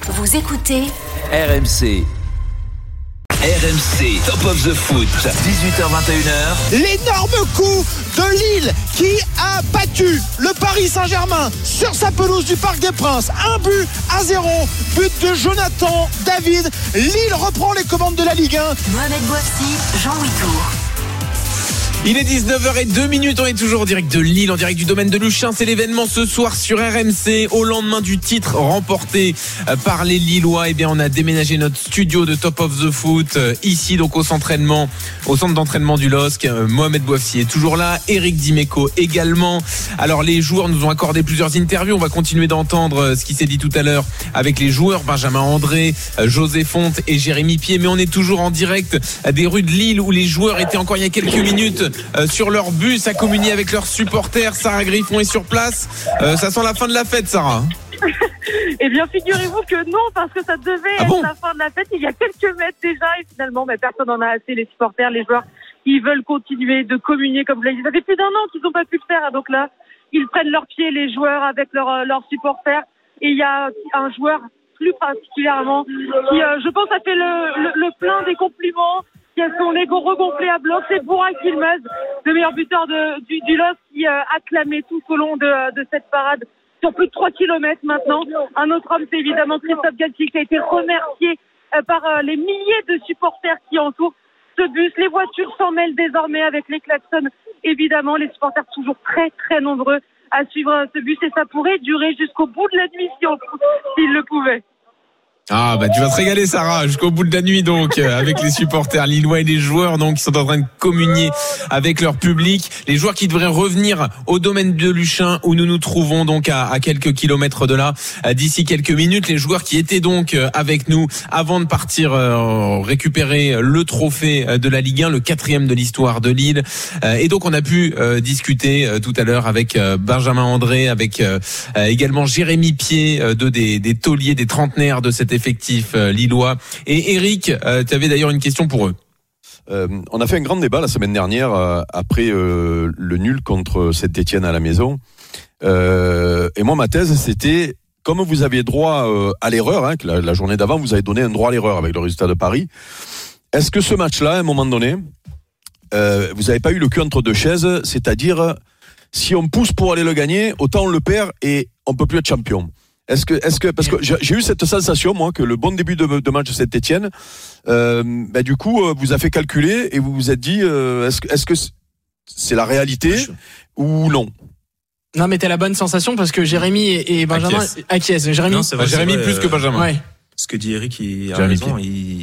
Vous écoutez RMC. RMC, Top of the Foot, 18h-21h. L'énorme coup de Lille qui a battu le Paris Saint-Germain sur sa pelouse du Parc des Princes. 1-0, but de Jonathan David. Lille reprend les commandes de la Ligue 1. Mohamed Bouafsi, Jean-Louis Tour. Il est 19h02, on est toujours en direct de Lille, en direct du domaine de Luchin. C'est l'événement ce soir sur RMC. Au lendemain du titre remporté par les Lillois, eh bien on a déménagé notre studio de Top of the Foot ici, donc au centre d'entraînement du LOSC. Mohamed Bouafsi est toujours là, Eric Dimeco également. Alors les joueurs nous ont accordé plusieurs interviews. On va continuer d'entendre ce qui s'est dit tout à l'heure avec les joueurs, Benjamin André, José Fonte et Jérémy Pied. Mais on est toujours en direct des rues de Lille où les joueurs étaient encore il y a quelques minutes sur leur bus à communier avec leurs supporters. Sarah Griffon est sur place. Ça sent la fin de la fête, Sarah. Eh bien, figurez-vous que non, parce que ça devait être la fin de la fête il y a quelques mètres déjà, et finalement, personne n'en a assez. Les supporters, les joueurs, ils veulent continuer de communier, comme je l'ai dit. Ça fait plus d'un an qu'ils n'ont pas pu le faire, donc là, ils prennent leurs pieds, les joueurs, avec leurs supporters. Et il y a un joueur plus particulièrement qui, je pense, a fait le plein des compliments, qui a son ego regonflé à bloc. C'est Burak Yilmaz, le meilleur buteur du LOSC, qui acclamé tout au long de cette parade sur plus de 3 km maintenant. Un autre homme, c'est évidemment Christophe Galtier, qui a été remercié par les milliers de supporters qui entourent ce bus. Les voitures s'en mêlent désormais avec les klaxons. Évidemment, les supporters toujours très très nombreux à suivre ce bus, et ça pourrait durer jusqu'au bout de la nuit s'il le pouvait. Ah tu vas te régaler, Sarah, jusqu'au bout de la nuit donc avec les supporters lillois et les joueurs donc qui sont en train de communier avec leur public. Les joueurs qui devraient revenir au domaine de Luchin où nous nous trouvons donc à quelques kilomètres de là d'ici quelques minutes. Les joueurs qui étaient donc avec nous avant de partir récupérer le trophée de la Ligue 1, le 4e de l'histoire de Lille. Et donc on a pu discuter tout à l'heure avec Benjamin André, avec également Jérémy Pied, deux des tauliers, des trentenaires de cet effectif lillois. Et Eric, tu avais d'ailleurs une question pour eux. On a fait un grand débat la semaine dernière après le nul contre Saint-Etienne à la maison. Et moi, ma thèse, c'était, comme vous aviez droit à l'erreur, que la journée d'avant, vous avez donné un droit à l'erreur avec le résultat de Paris. Est-ce que ce match-là, à un moment donné, vous n'avez pas eu le cul entre deux chaises, c'est-à-dire, si on pousse pour aller le gagner, autant on le perd et on ne peut plus être champion. Est-ce que parce que j'ai eu cette sensation, moi, que le bon début de match de Saint-Etienne, du coup, vous a fait calculer et vous vous êtes dit, est-ce que c'est la réalité ou non? Non, mais t'as la bonne sensation parce que Jérémy et Benjamin acquiescent. Jérémy, Jérémy plus que Benjamin. Ouais. Ce que dit Eric, il a raison.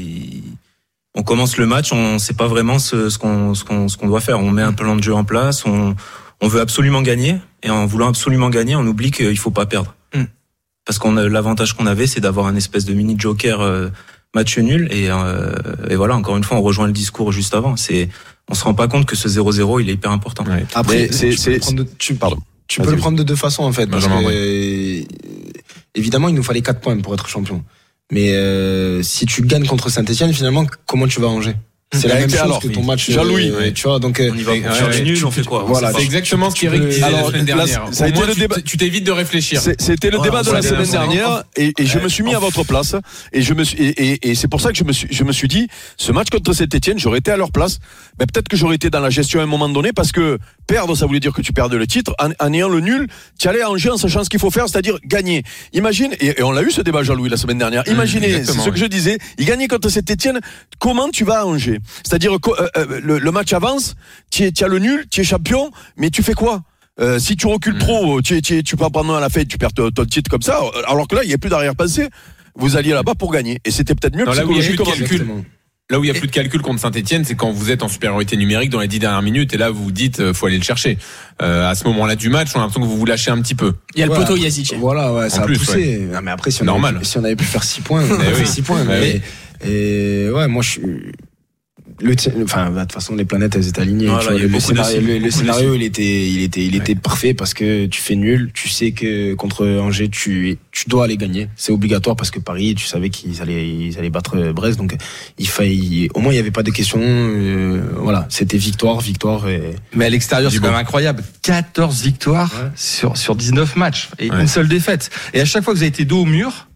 On commence le match, on sait pas vraiment ce qu'on doit faire. On met un plan de jeu en place, on veut absolument gagner, et en voulant absolument gagner, on oublie qu'il faut pas perdre. Parce l'avantage qu'on avait, c'est d'avoir un espèce de mini joker match nul, et voilà, encore une fois, on rejoint le discours juste avant. On se rend pas compte que ce 0-0, il est hyper important. Ouais. Après, tu peux le prendre de deux façons, en fait, parce que évidemment, il nous fallait 4 points pour être champion. Mais si tu gagnes contre Saint-Etienne, finalement, comment tu vas ranger? C'est la même chose que ton match. Jean-Louis, tu vois, donc on y va pour faire nul, on fait quoi? Voilà, c'est exactement ce qu'Eric disait la semaine dernière. Ça a été le débat. Tu t'évites de réfléchir. C'était le débat de la semaine dernière, et je me suis mis à votre place, et c'est pour ça que je me suis dit, ce match contre Saint-Etienne, j'aurais été à leur place, peut-être que j'aurais été dans la gestion à un moment donné, parce que perdre, ça voulait dire que tu perdais le titre. En ayant le nul, tu allais à Angers en sachant ce qu'il faut faire, c'est-à-dire gagner. Imagine, et on l'a eu ce débat, Jean-Louis, la semaine dernière. Imaginez, c'est ce que je disais, il gagnait contre Saint-Etienne, comment tu vas à Angers? C'est-à-dire le match avance, tu as le nul, tu es champion, mais tu fais quoi? Si tu recules trop, tu peux prendre à la fête, tu perds ton titre comme ça, alors que là, il n'y a plus d'arrière-pensée. Vous alliez là-bas pour gagner. Et c'était peut-être mieux psychologiquement. Là où il n'y a plus de calcul contre Saint-Etienne, c'est quand vous êtes en supériorité numérique dans les 10 dernières minutes, et là vous vous dites faut aller le chercher. À ce moment-là du match, on a l'impression que vous vous lâchez un petit peu. Il y a le poteau Yazic. Voilà, ouais, ça a poussé. Ouais. Non, mais après, si on avait pu faire 6 points, on a fait 6 points. Et ouais, moi je suis. De toute façon, les planètes, elles étaient alignées. Voilà, le scénario, il était parfait parce que tu fais nul. Tu sais que contre Angers, tu dois aller gagner. C'est obligatoire parce que Paris, tu savais qu'ils allaient battre Brest. Donc, au moins, il n'y avait pas de questions. Voilà. C'était victoire. Mais à l'extérieur, c'est quand même incroyable. 14 victoires sur 19 matchs et une seule défaite. Et à chaque fois que vous avez été dos au mur,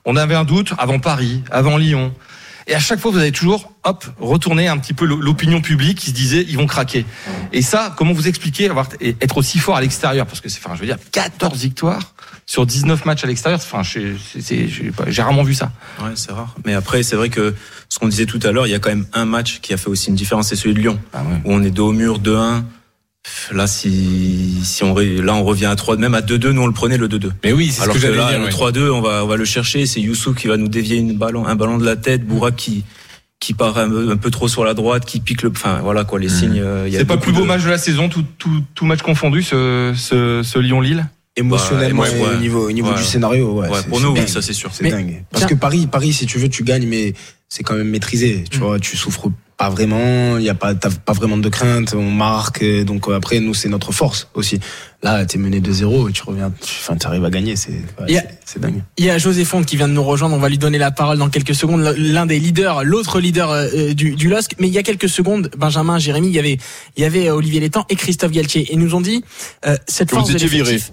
On avait un doute avant Paris, avant Lyon. Et à chaque fois, vous avez toujours, retourné un petit peu l'opinion publique qui se disait, ils vont craquer. Et ça, comment vous expliquez être aussi fort à l'extérieur? Parce que je veux dire, 14 victoires sur 19 matchs à l'extérieur. J'ai rarement vu ça. Ouais, c'est rare. Mais après, c'est vrai que ce qu'on disait tout à l'heure, il y a quand même un match qui a fait aussi une différence, c'est celui de Lyon. Où on est dos au mur, 2-1. Là, on revient à 3, même à 2-2, nous on le prenait le 2-2. Mais oui, c'est ce que j'allais dire. Le 3-2, on va le chercher. C'est Youssouf qui va nous dévier un ballon de la tête. Bourak qui part un peu trop sur la droite, qui pique les signes. C'est pas le plus beau match de la saison, tout match confondu, ce Lyon-Lille. Émotionnellement, au niveau du scénario, pour nous, oui, ça c'est sûr. C'est dingue. Parce que Paris, si tu veux, tu gagnes, mais c'est quand même maîtrisé. Tu vois, tu souffres pas vraiment, t'as pas vraiment de crainte, on marque, donc après, nous, c'est notre force aussi. Là, t'es mené 2-0, tu reviens, t'arrives à gagner, c'est dingue. Il y a José Fonte qui vient de nous rejoindre, on va lui donner la parole dans quelques secondes, l'un des leaders, l'autre leader du LOSC, mais il y a quelques secondes, Benjamin, Jérémy, il y avait Olivier Létang et Christophe Galtier, et ils nous ont dit, cette force de l'effectif.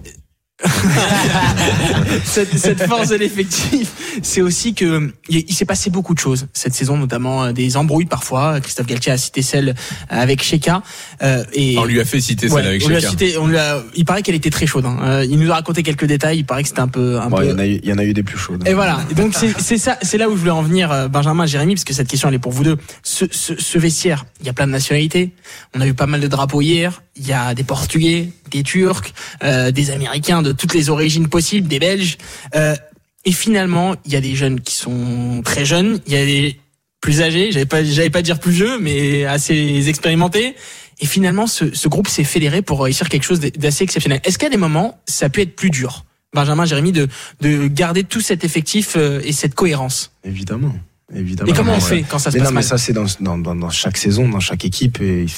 cette force de l'effectif, c'est aussi que il s'est passé beaucoup de choses cette saison, notamment des embrouilles parfois. Christophe Galtier a cité celle avec Sheka, et on lui a fait citer celle avec Sheka. Il paraît qu'elle était très chaude. Il nous a raconté quelques détails. Il paraît que c'était un peu. Il y en a eu des plus chaudes. Et voilà. Donc c'est là où je voulais en venir, Benjamin, Jérémy, parce que cette question elle est pour vous deux. Ce vestiaire, il y a plein de nationalités. On a eu pas mal de drapeaux hier. Il y a des Portugais, des Turcs, des Américains de toutes les origines possibles, des Belges. Et finalement, il y a des jeunes qui sont très jeunes, il y a des plus âgés, j'allais pas dire plus vieux, mais assez expérimentés. Et finalement, ce groupe s'est fédéré pour réussir quelque chose d'assez exceptionnel. Est-ce qu'à des moments, ça peut être plus dur, Benjamin, Jérémy, de garder tout cet effectif et cette cohérence? Évidemment. Et comment on fait quand ça se passe mal? Mais ça, c'est dans chaque saison, dans chaque équipe.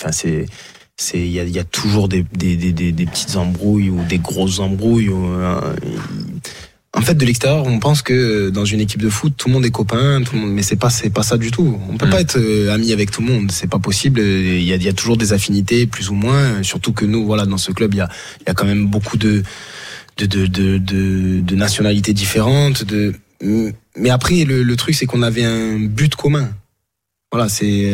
Il y a toujours des petites embrouilles ou des grosses embrouilles. En fait, de l'extérieur, on pense que dans une équipe de foot, tout le monde est copain, mais c'est pas ça du tout. On peut pas être ami avec tout le monde, c'est pas possible. Il y a toujours des affinités, plus ou moins. Surtout que nous, voilà, dans ce club, il y a quand même beaucoup de nationalités différentes. Mais après, le truc, c'est qu'on avait un but commun. Voilà, c'est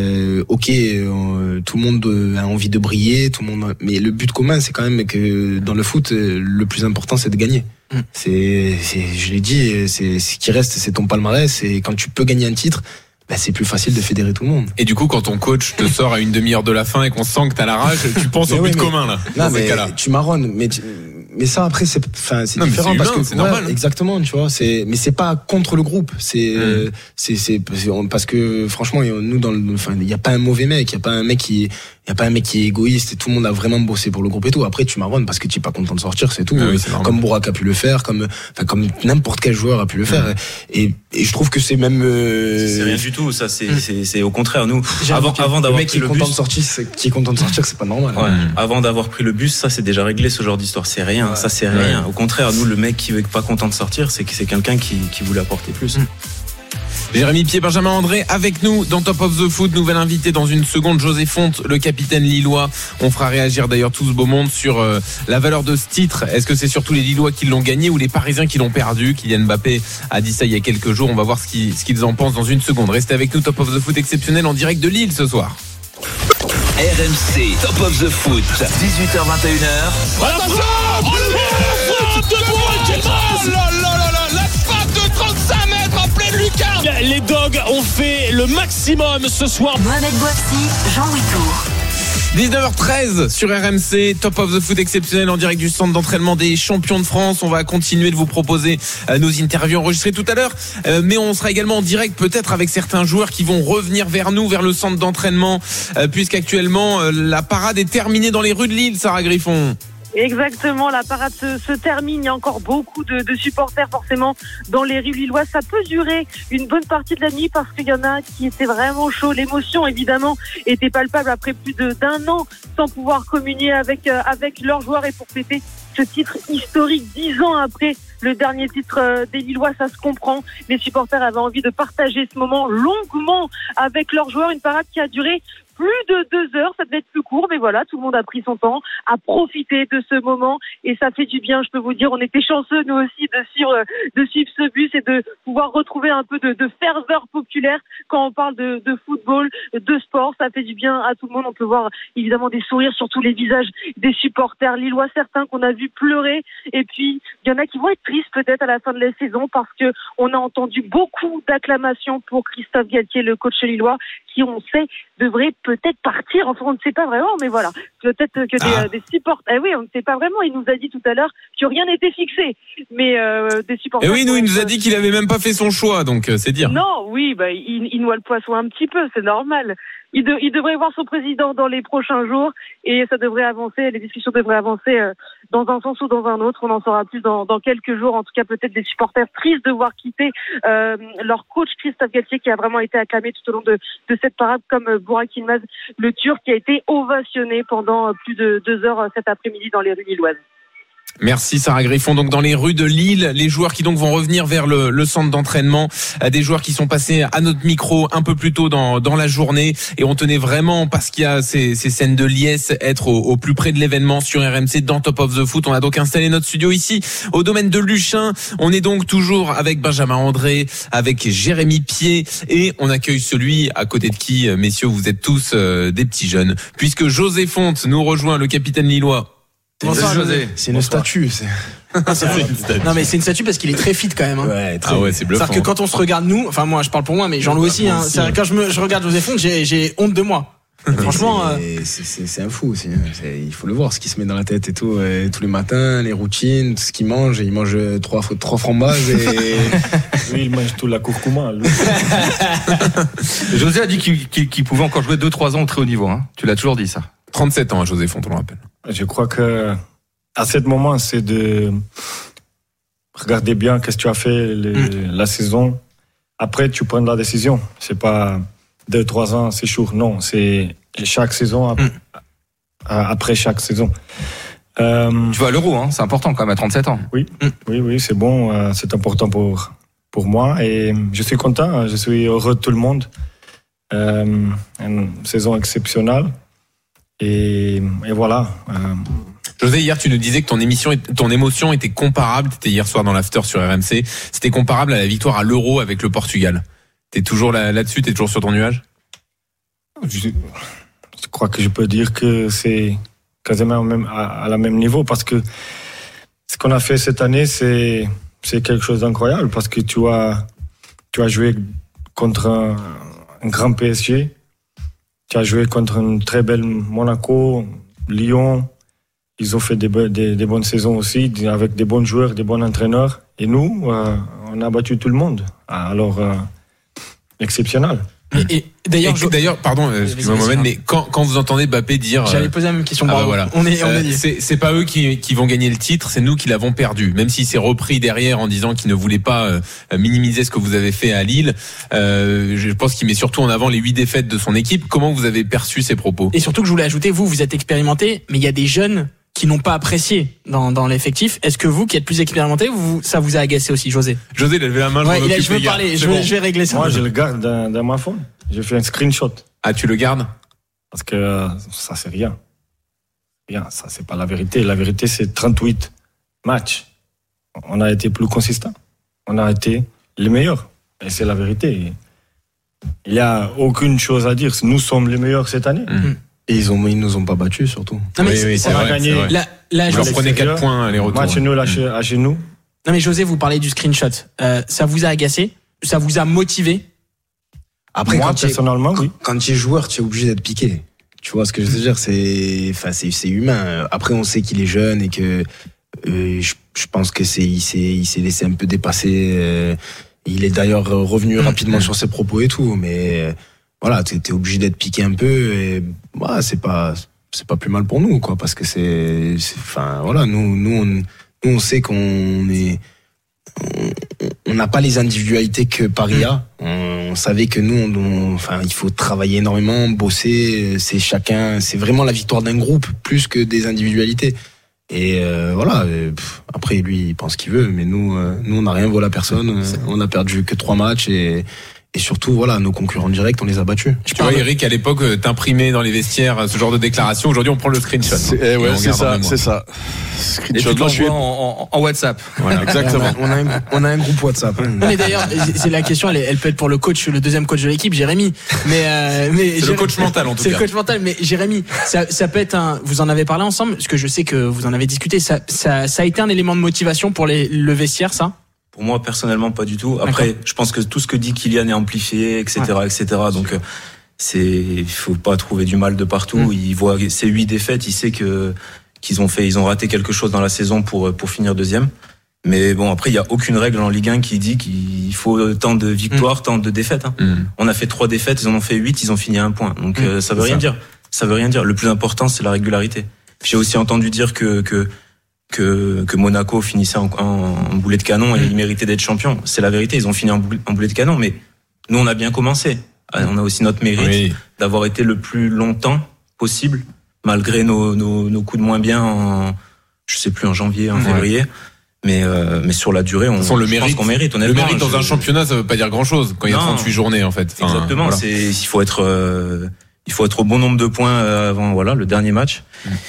tout le monde a envie de briller, mais le but commun, c'est quand même que dans le foot, le plus important, c'est de gagner. Je l'ai dit, c'est ce qui reste, c'est ton palmarès, et quand tu peux gagner un titre, c'est plus facile de fédérer tout le monde. Et du coup, quand ton coach te sort à une demi-heure de la fin et qu'on sent que t'as la rage, tu penses au but commun, là. Non, mais tu marronnes, mais ça après c'est différent parce que c'est normal. Exactement, tu vois, mais c'est pas contre le groupe, c'est parce que franchement nous il y a pas un mauvais mec, il y a pas un mec qui est égoïste, et tout le monde a vraiment bossé pour le groupe et tout. Après tu marronnes parce que tu es pas content de sortir, c'est tout. Oui, comme Bourak a pu le faire, comme n'importe quel joueur a pu le faire. Et je trouve que c'est même c'est rien du tout, ça c'est au contraire. Nous avant d'avoir pris le bus, qui est content de sortir, c'est pas normal. Avant d'avoir pris le bus, ça c'est déjà réglé, ce genre d'histoire, c'est rien. Ça c'est rien. Au contraire, nous, le mec qui est pas content de sortir, c'est quelqu'un qui voulait apporter plus. Jérémy Pied, Benjamin André avec nous dans Top of the Foot. Nouvel invité dans une seconde, José Fonte, le capitaine lillois. On fera réagir d'ailleurs tout ce beau monde sur la valeur de ce titre. Est-ce que c'est surtout les Lillois qui l'ont gagné ou les Parisiens qui l'ont perdu? Kylian Mbappé a dit ça il y a quelques jours. On va voir ce qu'ils en pensent dans une seconde. Restez avec nous, Top of the Foot exceptionnel en direct de Lille ce soir. RMC Top of the Foot, 18h-21h. Attention, la frappe de 35 mètres en pleine lucarne. Les Dogs ont fait le maximum ce soir. Mohamed Bouafsi, Jean-Louis Tour. 19h13 sur RMC, Top of the Foot exceptionnel en direct du centre d'entraînement des champions de France. On va continuer de vous proposer nos interviews enregistrées tout à l'heure, mais on sera également en direct peut-être avec certains joueurs qui vont revenir vers nous, vers le centre d'entraînement, puisqu'actuellement la parade est terminée dans les rues de Lille, Sarah Griffon. Exactement, la parade se termine. Il y a encore beaucoup de supporters forcément dans les rues lilloises. Ça peut durer une bonne partie de la nuit parce qu'il y en a qui étaient vraiment chauds. L'émotion évidemment était palpable après plus d'un an sans pouvoir communier avec leurs joueurs et pour fêter ce titre historique 10 ans après le dernier titre des Lillois, ça se comprend. Les supporters avaient envie de partager ce moment longuement avec leurs joueurs. Une parade qui a duré plus de 2 heures, ça devait être plus court, mais voilà, tout le monde a pris son temps, a profité de ce moment et ça fait du bien, je peux vous dire. On était chanceux, nous aussi, de suivre ce bus et de pouvoir retrouver un peu de ferveur populaire quand on parle de football, de sport. Ça fait du bien à tout le monde. On peut voir évidemment des sourires sur tous les visages des supporters lillois, certains qu'on a vu pleurer, et puis il y en a qui vont être tristes peut-être à la fin de la saison parce que on a entendu beaucoup d'acclamations pour Christophe Galtier, le coach lillois, qui on sait devrait peut-être partir. Enfin, on ne sait pas vraiment, mais voilà. Peut-être que des supporters. Oui, on ne sait pas vraiment. Il nous a dit tout à l'heure que rien n'était fixé. Mais des supporters. Et oui, il nous a dit qu'il avait même pas fait son choix, donc c'est dire. Non, oui, il noie le poisson un petit peu, c'est normal. Il devrait voir son président dans les prochains jours et ça devrait avancer. Les discussions devraient avancer dans un sens ou dans un autre. On en saura plus dans quelques jours. En tout cas, peut-être des supporters tristes de voir quitter leur coach Christophe Galtier, qui a vraiment été acclamé tout au long de cette parade, comme Burak Yilmaz, le Turc, qui a été ovationné pendant plus de 2 heures cet après-midi dans les rues lilloises. Merci Sarah Griffon. Donc dans les rues de Lille, les joueurs qui donc vont revenir vers le centre d'entraînement, des joueurs qui sont passés à notre micro un peu plus tôt dans la journée, et on tenait vraiment, parce qu'il y a ces scènes de liesse, être au plus près de l'événement sur RMC dans Top of the Foot. On a donc installé notre studio ici au domaine de Luchin. On est donc toujours avec Benjamin André, avec Jérémy Pied, et on accueille celui à côté de qui, messieurs, vous êtes tous des petits jeunes, puisque José Fonte nous rejoint, le capitaine lillois. Bonsoir, José. C'est une statue. Non, mais c'est une statue parce qu'il est très fit quand même. Hein. Ouais, c'est bluffant. C'est-à-dire que quand on se regarde, nous, enfin moi je parle pour moi, mais Jean-Louis aussi, hein, c'est quand je regarde José Fonte, j'ai honte de moi. Franchement, c'est un fou aussi. Il faut le voir, ce qui se met dans la tête et tout, tous les matins, les routines, tout ce qu'il mange. Il mange 3 framboises et oui, il mange toute la curcuma. José a dit qu'il pouvait encore jouer 2-3 ans au très haut niveau. Hein. Tu l'as toujours dit ça. 37 ans, José Fonte, on le rappelle. Je crois que à ce moment, c'est de regarder bien qu'est-ce que tu as fait la saison. Après, tu prends la décision. C'est pas 2-3 ans, c'est sûr. Non, c'est chaque saison après chaque saison. Tu vas à l'Euro, hein, c'est important quand même à 37 ans. Oui, c'est bon. C'est important pour moi et je suis content. Je suis heureux de tout le monde. Une saison exceptionnelle. Et voilà. José, hier, tu nous disais que ton émotion était comparable. Tu étais hier soir dans l'after sur RMC. C'était comparable à la victoire à l'Euro avec le Portugal. T'es toujours là-dessus? T'es toujours sur ton nuage? Je crois que je peux dire que c'est quasiment à la même niveau, parce que ce qu'on a fait cette année, c'est quelque chose d'incroyable, parce que tu as joué contre un grand PSG. Tu as joué contre une très belle Monaco, Lyon. Ils ont fait des bonnes saisons aussi, avec des bons joueurs, des bons entraîneurs. Et nous, on a battu tout le monde. Alors, exceptionnel. Et d'ailleurs, pardon, excuse-moi Mohamed, mais quand vous entendez Mbappé dire, j'allais poser la même question. Voilà. On est dit. C'est pas eux qui vont gagner le titre, c'est nous qui l'avons perdu. Même s'il s'est repris derrière en disant qu'il ne voulait pas minimiser ce que vous avez fait à Lille, je pense qu'il met surtout en avant les 8 défaites de son équipe. Comment vous avez perçu ces propos? Et surtout que je voulais ajouter, vous êtes expérimenté, mais il y a des jeunes qui n'ont pas apprécié dans l'effectif. Est-ce que vous, qui êtes plus expérimenté, ça vous a agacé aussi, José? José, il a levé la main. Je veux parler. Je vais régler ça. Moi, je le garde dans ma phone. J'ai fait un screenshot. Ah, tu le gardes? Parce que ça, c'est rien. Ça, c'est pas la vérité. La vérité, c'est 38 matchs. On a été plus consistants. On a été les meilleurs. Et c'est la vérité. Il n'y a aucune chose à dire. Nous sommes les meilleurs cette année. Mm-hmm. Et ils nous ont pas battus, surtout. Non, mais on a gagné. Là, je leur prenais 4 points les retours. Match nul à chez nous. Non, mais José, vous parlez du screenshot. Ça vous a agacé? Ça vous a motivé? Après, moi, personnellement, oui. Quand tu es joueur, tu es obligé d'être piqué. Tu vois ce que je veux dire? C'est humain. Après, on sait qu'il est jeune et que je pense que il s'est laissé un peu dépasser. Il est d'ailleurs revenu rapidement sur ses propos et tout, mais voilà, t'es obligé d'être piqué un peu. Et voilà, c'est pas plus mal pour nous, quoi, parce que voilà, nous on sait qu'on est. On n'a pas les individualités que Paris a. On savait que nous, il faut travailler énormément, bosser. C'est vraiment la victoire d'un groupe plus que des individualités. Et voilà. Après, lui, il pense ce qu'il veut, mais nous, on n'a rien volé à personne. On a perdu que 3 matchs et surtout, voilà, nos concurrents directs, on les a battus. Tu vois, Eric, à l'époque, t'imprimais dans les vestiaires ce genre de déclaration. Aujourd'hui, on prend le screenshot. C'est ça. Screenshot. Et puis, je en WhatsApp. Voilà, exactement. On a un groupe WhatsApp. Mais d'ailleurs, c'est la question, elle peut être pour le coach, le deuxième coach de l'équipe, Jérémy. Mais c'est le coach mental, en tout cas. C'est le coach mental. Mais Jérémy, ça peut être vous en avez parlé ensemble, parce que je sais que vous en avez discuté. Ça a été un élément de motivation pour le vestiaire, ça? Pour moi, personnellement, pas du tout. Après, je pense que tout ce que dit Kylian est amplifié, etc., etc. Donc, il faut pas trouver du mal de partout. Il voit ces 8 défaites, il sait qu'ils ont raté quelque chose dans la saison pour finir deuxième. Mais bon, après, il y a aucune règle en Ligue 1 qui dit qu'il faut tant de victoires, tant de défaites. On a fait 3 défaites, ils en ont fait 8, ils ont fini à 1 point. Donc, ça veut rien dire. Ça veut rien dire. Le plus important, c'est la régularité. J'ai aussi entendu dire que Monaco finissait en boulet de canon et il méritait d'être champion. C'est la vérité, ils ont fini en boulet de canon, mais nous on a bien commencé. On a aussi notre mérite d'avoir été le plus longtemps possible, malgré nos coups de moins bien en janvier, en février. Mais sur la durée, je pense qu'on mérite. Le mérite dans un championnat, ça veut pas dire grand chose quand il y a 38 journées en fait. Exactement, voilà. Il faut être au bon nombre de points avant le dernier match.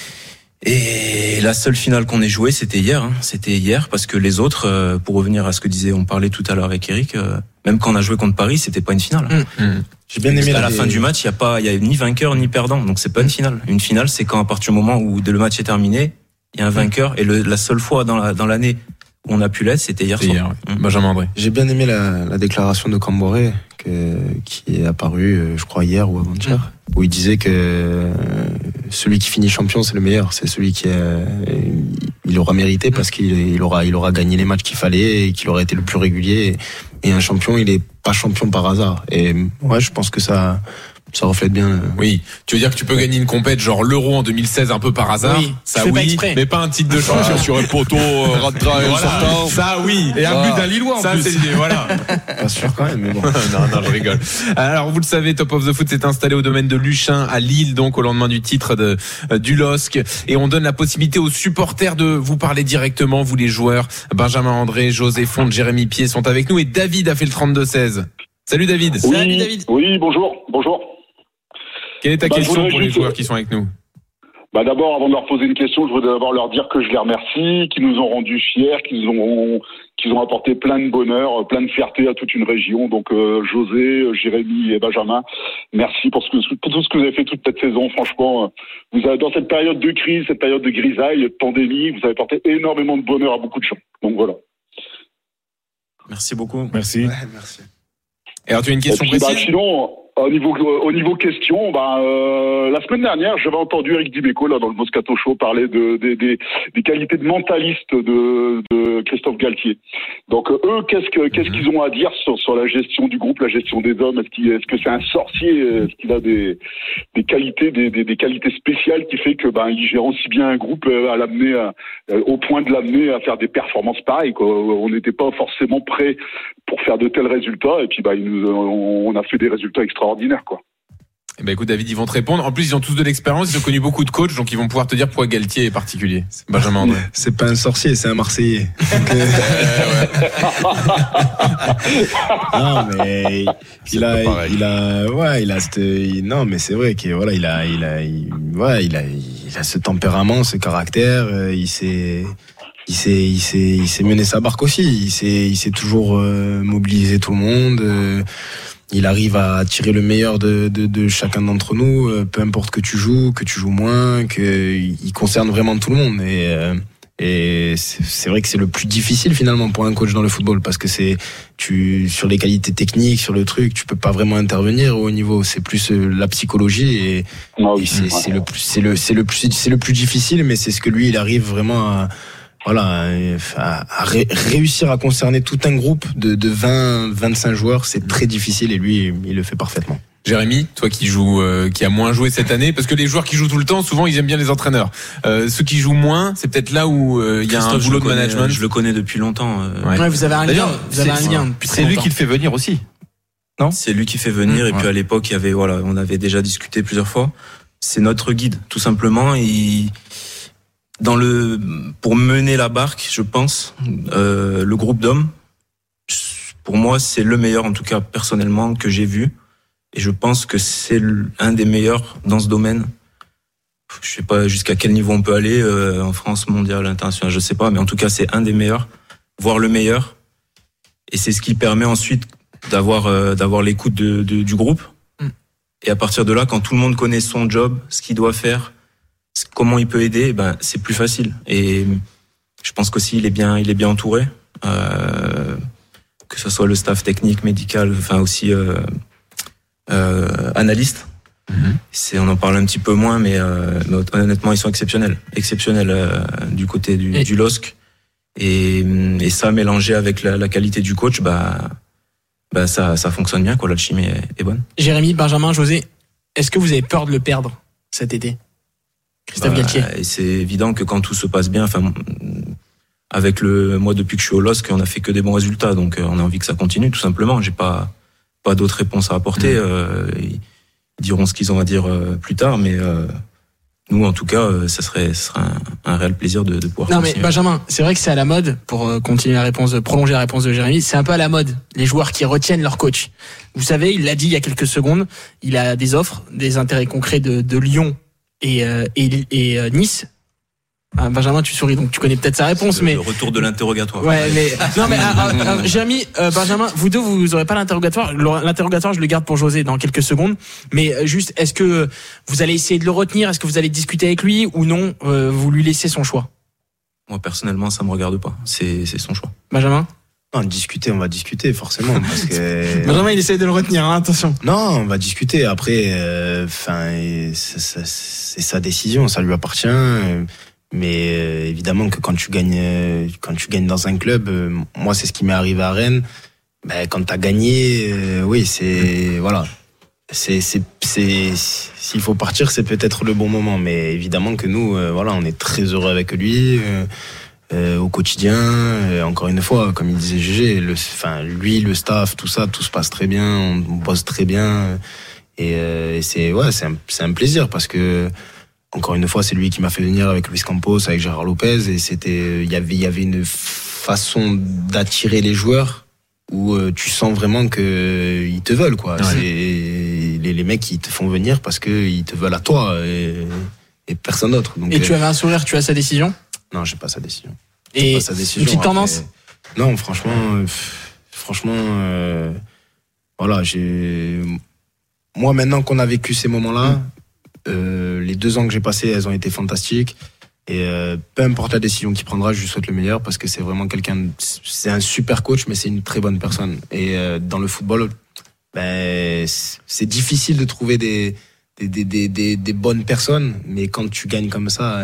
Et la seule finale qu'on ait jouée, c'était hier. C'était hier parce que les autres, pour revenir à ce que on parlait tout à l'heure avec Eric, même quand on a joué contre Paris, c'était pas une finale. J'ai bien aimé à la fin du match, il y a ni vainqueur ni perdant, donc c'est pas une finale. Une finale, c'est quand à partir du moment où le match est terminé, il y a un vainqueur. Et la seule fois dans l'année où on a pu l'être, c'était hier soir. Benjamin André. J'ai bien aimé la déclaration de Camboré qui est apparue, je crois hier ou avant-hier, où il disait que celui qui finit champion, c'est le meilleur. C'est celui il aura mérité parce qu'il aura gagné les matchs qu'il fallait et qu'il aura été le plus régulier. Et un champion, il est pas champion par hasard. Et je pense que ça reflète bien. Oui, tu veux dire que tu peux gagner une compète genre l'Euro en 2016 un peu par hasard, ça mais pas un titre de champion sur un poteau Radra sortant. Ça oui, et un but d'un Lillois en plus. Ça c'est voilà. Pas sûr quand même, mais bon. non, je rigole. Alors vous le savez, Top of the Foot s'est installé au domaine de Luchin à Lille, donc au lendemain du titre du LOSC, et on donne la possibilité aux supporters de vous parler directement, vous les joueurs. Benjamin André, José Fonte, Jérémy Pied sont avec nous et David a fait le 32-16. Salut David. Oui, salut David. Oui, bonjour. Quelle est ta question pour les joueurs qui sont avec nous? D'abord, avant de leur poser une question, je voudrais d'abord leur dire que je les remercie, qu'ils nous ont rendus fiers, qu'ils ont apporté plein de bonheur, plein de fierté à toute une région. Donc José, Jérémy et Benjamin, merci pour tout ce que vous avez fait toute cette saison. Franchement, vous avez, dans cette période de crise, cette période de grisaille, de pandémie, vous avez apporté énormément de bonheur à beaucoup de gens. Donc voilà. Merci beaucoup. Merci. Ouais, merci. Et alors tu as une question précise? Sinon, au niveau question, la semaine dernière, j'avais entendu Eric Dimeco là dans le Moscato Show parler des qualités de mentaliste de Christophe Galtier. Donc eux, qu'est-ce qu'ils ont à dire sur la gestion du groupe, la gestion des hommes? Est-ce que c'est un sorcier? Est-ce qu'il a des qualités, des qualités spéciales qui fait que il gère aussi bien un groupe à l'amener au point de l'amener à faire des performances pareilles, quoi. On n'était pas forcément prêt pour faire de tels résultats, et puis on a fait des résultats extraordinaires, quoi. Écoute David, ils vont te répondre. En plus, ils ont tous de l'expérience, ils ont connu beaucoup de coachs, donc ils vont pouvoir te dire pourquoi Galtier est particulier. C'est Benjamin André. C'est pas un sorcier, c'est un Marseillais. Non, mais non, mais c'est vrai que voilà, il a ce tempérament, ce caractère. Il s'est mené sa barque aussi. Il s'est toujours mobilisé tout le monde. Il arrive à tirer le meilleur de chacun d'entre nous, peu importe que tu joues moins, il concerne vraiment tout le monde. Et c'est vrai que c'est le plus difficile finalement pour un coach dans le football, parce que sur les qualités techniques, sur le truc, tu peux pas vraiment intervenir au niveau. C'est plus la psychologie c'est le plus difficile, mais c'est ce que lui il arrive vraiment à réussir à concerner tout un groupe de 20-25 joueurs. C'est très difficile, et lui il le fait parfaitement. Jérémy, toi qui a moins joué cette année, parce que les joueurs qui jouent tout le temps, souvent ils aiment bien les entraîneurs. Ceux qui jouent moins, c'est peut-être là où il y a un boulot de management. Je le connais depuis longtemps. Ouais, vous avez un lien. C'est lui qui le fait venir aussi, non? C'est lui qui fait venir, et puis à l'époque on avait déjà discuté plusieurs fois. C'est notre guide, tout simplement. pour mener la barque, je pense, le groupe d'hommes, pour moi, c'est le meilleur, en tout cas personnellement, que j'ai vu. Et je pense que c'est un des meilleurs dans ce domaine. Je sais pas jusqu'à quel niveau on peut aller en France, mondial, international, je sais pas, mais en tout cas, c'est un des meilleurs, voire le meilleur. Et c'est ce qui permet ensuite d'avoir l'écoute du groupe. Et à partir de là, quand tout le monde connaît son job, ce qu'il doit faire, comment il peut aider, ben c'est plus facile. Et je pense qu'aussi il est bien entouré, que ce soit le staff technique, médical, enfin aussi analyste. On en parle un petit peu moins, mais honnêtement ils sont exceptionnels du côté du LOSC. Et ça mélangé avec la qualité du coach, ça fonctionne bien, quoi. L'alchimie est bonne. Jérémy, Benjamin, José, est-ce que vous avez peur de le perdre cet été, Christophe Galtier? C'est évident que quand tout se passe bien, avec moi depuis que je suis au LOSC, on a fait que des bons résultats, donc on a envie que ça continue, tout simplement. J'ai pas d'autres réponses à apporter. Ils diront ce qu'ils ont à dire plus tard, mais nous, en tout cas, ça serait un réel plaisir de pouvoir continuer. Mais Benjamin, c'est vrai que c'est à la mode, pour prolonger la réponse de Jérémy, c'est un peu à la mode, les joueurs qui retiennent leur coach. Vous savez, il l'a dit il y a quelques secondes, il a des offres, des intérêts concrets de Lyon et Nice. Benjamin, tu souris, donc tu connais peut-être sa réponse, mais... Le retour de l'interrogatoire. Ouais, mais... Non, mais Jérémy, Benjamin, vous deux, vous aurez pas l'interrogatoire. L'interrogatoire, je le garde pour José dans quelques secondes. Mais juste, est-ce que vous allez essayer de le retenir? Est-ce que vous allez discuter avec lui ou non? Vous lui laissez son choix? Moi, personnellement, ça me regarde pas. C'est son choix. Benjamin? Non, on va discuter, forcément, parce que... Benjamin, il essaie de le retenir, hein, attention. Non, on va discuter. Après, c'est sa décision, ça lui appartient. Mais évidemment que quand tu gagnes dans un club, moi c'est ce qui m'est arrivé à Rennes. Quand t'as gagné, oui, voilà. S'il faut partir, c'est peut-être le bon moment. Mais évidemment que nous, on est très heureux avec lui au quotidien. Encore une fois, comme il disait GG, lui, le staff, tout ça, tout se passe très bien. On bosse très bien. Et c'est un plaisir parce que. Encore une fois, c'est lui qui m'a fait venir avec Luis Campos, avec Gérard Lopez, et il y avait une façon d'attirer les joueurs où tu sens vraiment que ils te veulent, quoi. Ouais. C'est les mecs qui te font venir parce que ils te veulent à toi et personne d'autre. Donc, et tu avais un sourire, tu as sa décision? Non, j'ai pas sa décision. Et une petite tendance? Non, franchement, voilà, moi maintenant qu'on a vécu ces moments-là. Les 2 ans que j'ai passés, elles ont été fantastiques. Et peu importe la décision qu'il prendra, je lui souhaite le meilleur parce que c'est vraiment c'est un super coach, mais c'est une très bonne personne. Et dans le football, c'est difficile de trouver des bonnes personnes, mais quand tu gagnes comme ça,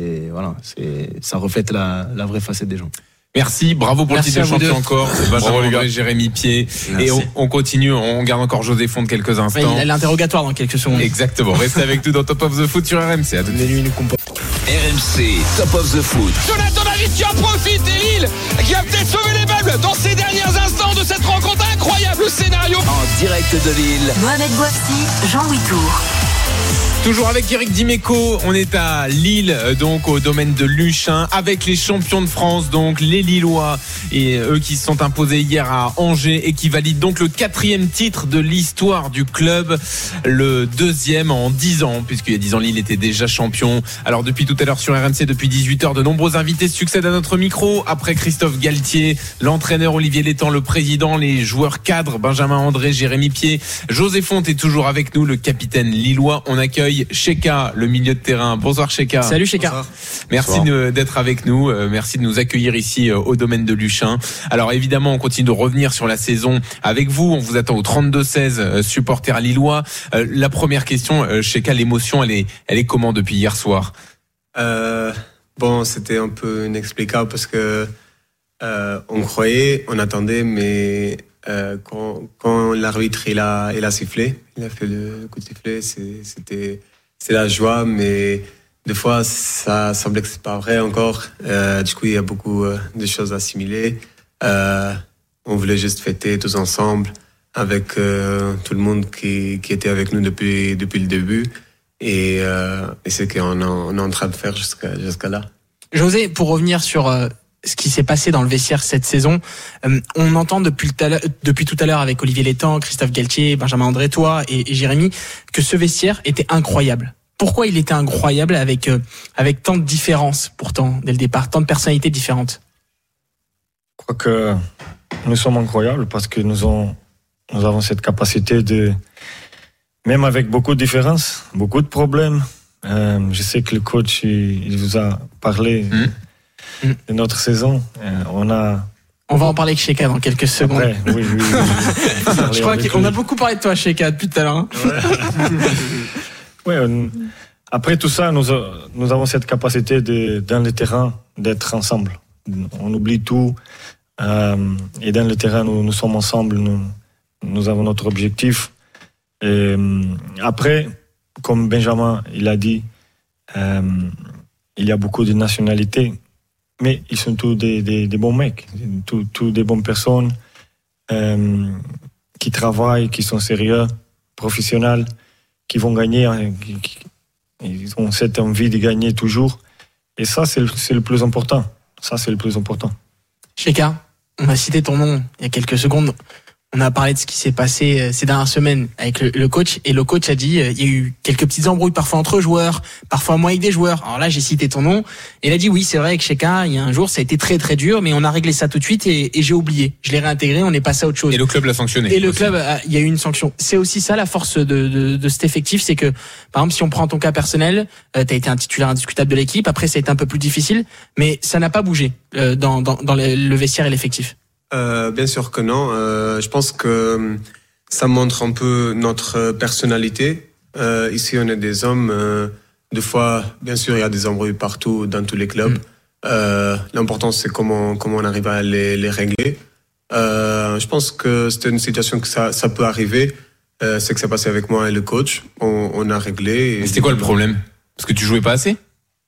ça reflète la vraie facette des gens. Merci, bravo pour le titre de champion encore. Benjamin, Jérémy Pied. Et on continue, on garde encore José Fonte quelques instants. Il a l'interrogatoire dans quelques secondes. Exactement. Restez avec nous dans Top of the Foot sur RMC. À RMC, Top of the Foot. Jonathan David qui en profite et Lille qui a peut-être sauvé les meubles dans ces derniers instants de cette rencontre. Incroyable scénario. En direct de Lille. Mohamed Bouafsi, Jean-Louis Tour. Toujours avec Eric Dimeco, on est à Lille, donc au domaine de Luchin, avec les champions de France, donc les Lillois, et eux qui se sont imposés hier à Angers et qui valident donc le 4e titre de l'histoire du club, le 2e en 10 ans, puisqu'il y a 10 ans Lille était déjà champion. Alors depuis tout à l'heure sur RMC, depuis 18h, de nombreux invités succèdent à notre micro. Après Christophe Galtier, l'entraîneur Olivier Létang, le président, les joueurs cadres Benjamin André, Jérémy Pied, José Fonte est toujours avec nous, le capitaine lillois. On accueille Cheka, le milieu de terrain. Bonsoir Cheka. Salut Cheka. Bonsoir. Merci d'être avec nous. Merci de nous accueillir ici au domaine de Luchin. Alors évidemment, on continue de revenir sur la saison avec vous. On vous attend au 32-16 supporters lillois. La première question, Cheka, l'émotion, elle est comment depuis hier soir? Bon, c'était un peu inexplicable parce que on croyait, on attendait, mais quand l'arbitre il a sifflé, il a fait le coup de sifflet, c'est la joie, mais des fois ça semblait que c'est pas vrai encore. Du coup, il y a beaucoup de choses à assimiler. On voulait juste fêter tous ensemble avec tout le monde qui était avec nous depuis le début, et c'est ce qu'on est en train de faire jusqu'à là. José, pour revenir sur ce qui s'est passé dans le vestiaire cette saison, on entend depuis tout à l'heure avec Olivier Létang, Christophe Galtier, Benjamin André, toi et Jérémy, que ce vestiaire était incroyable. Pourquoi il était incroyable avec tant de différences pourtant dès le départ, tant de personnalités différentes? Je crois que nous sommes incroyables parce que nous avons cette capacité de, même avec beaucoup de différences, beaucoup de problèmes. Je sais que le coach il vous a parlé de notre saison. On va en parler avec Cheka dans quelques secondes. Après, oui. Je crois qu'on a beaucoup parlé de toi, Cheka, depuis tout à l'heure. Après tout ça, nous avons cette capacité dans le terrain d'être ensemble. On oublie tout. Et dans le terrain, nous sommes ensemble. Nous avons notre objectif. Et après, comme Benjamin il a dit, il y a beaucoup de nationalités. Mais ils sont tous des bons mecs, tous des bonnes personnes qui travaillent, qui sont sérieux, professionnels, qui vont gagner. Ils ont cette envie de gagner toujours. Et ça, c'est le plus important. Ça, c'est le plus important. Cheka, on a cité ton nom il y a quelques secondes. On a parlé de ce qui s'est passé ces dernières semaines avec le coach. Et le coach a dit il y a eu quelques petites embrouilles parfois entre joueurs, parfois moi avec des joueurs. Alors là, j'ai cité ton nom. Et il a dit oui, c'est vrai, avec Cheka, il y a un jour, ça a été très très dur, mais on a réglé ça tout de suite et j'ai oublié. Je l'ai réintégré, on est passé à autre chose. Et le club l'a sanctionné. Et le club, il y a eu une sanction. C'est aussi ça la force de cet effectif, c'est que, par exemple, si on prend ton cas personnel, t'as été un titulaire indiscutable de l'équipe. Après, ça a été un peu plus difficile, mais ça n'a pas bougé dans le vestiaire et l'effectif. Bien sûr que non. Je pense que ça montre un peu notre personnalité. Ici, on est des hommes. Des fois, bien sûr, il y a des embrouilles partout, dans tous les clubs. L'important, c'est comment on arrive à les régler. Je pense que c'était une situation que ça peut arriver. C'est que ça passait avec moi et le coach. On a réglé. Mais c'était quoi le problème? Parce que tu jouais pas assez?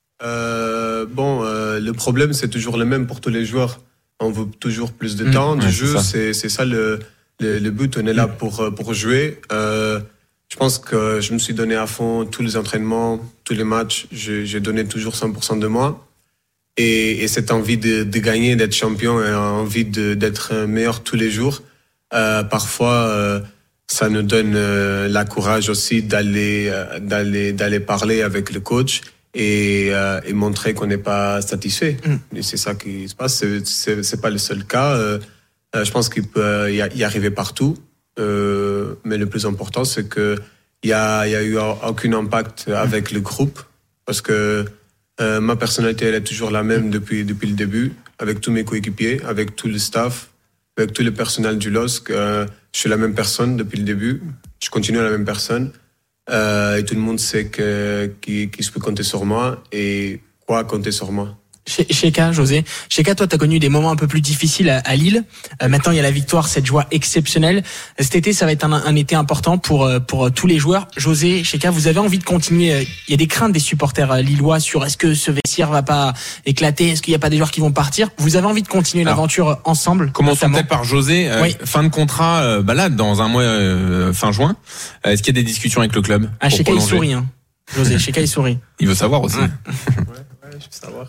Le problème, c'est toujours le même pour tous les joueurs. On veut toujours plus de temps du jeu. C'est ça le but. On est là pour jouer. Je pense que je me suis donné à fond tous les entraînements, tous les matchs. J'ai donné toujours 100% de moi. Et cette envie de gagner, d'être champion, et envie d'être meilleur tous les jours, parfois ça nous donne la courage aussi d'aller parler avec le coach. Et montrer qu'on n'est pas satisfait. Et c'est ça qui se passe. C'est pas le seul cas. Je pense qu'il peut y arriver partout. Mais le plus important, c'est que il y a eu aucun impact avec le groupe, parce que ma personnalité, elle est toujours la même depuis le début, avec tous mes coéquipiers, avec tout le staff, avec tout le personnel du LOSC. Je suis la même personne depuis le début. Je continue la même personne. Et tout le monde sait qu'il peut compter sur moi et quoi compter sur moi. Cheka, José. Cheka, toi, t'as connu des moments un peu plus difficiles à Lille. Maintenant, il y a la victoire, cette joie exceptionnelle. Cet été, ça va être un été important pour tous les joueurs. José, Cheka, vous avez envie de continuer. Il y a des craintes des supporters lillois sur est-ce que ce vestiaire va pas éclater, est-ce qu'il n'y a pas des joueurs qui vont partir. Vous avez envie de continuer l'aventure ensemble. Commençons peut-être par José. Fin de contrat, là, dans un mois, fin juin. Est-ce qu'il y a des discussions avec le club? Cheka, il sourit, hein. José, Cheka, il sourit. Il veut savoir aussi. Ouais, je veux savoir.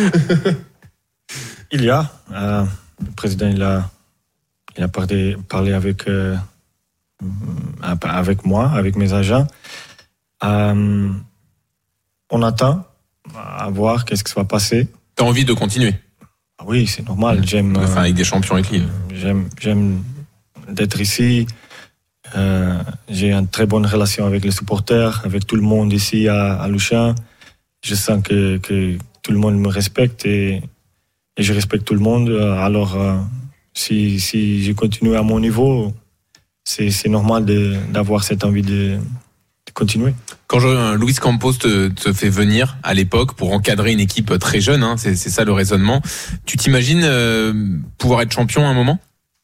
Il y a le président il a parlé avec moi, avec mes agents. On attend à voir qu'est-ce qui va passer. T'as envie de continuer? Oui, c'est normal. J'aime avec des champions avec Lille. J'aime d'être ici. J'ai une très bonne relation avec les supporters, avec tout le monde ici à Luchon. Je sens que tout le monde me respecte et je respecte tout le monde. Alors, si je continue à mon niveau, c'est normal d'avoir cette envie de continuer. Quand Luis Campos te fait venir à l'époque pour encadrer une équipe très jeune, hein, c'est ça le raisonnement, tu t'imagines pouvoir être champion à un moment?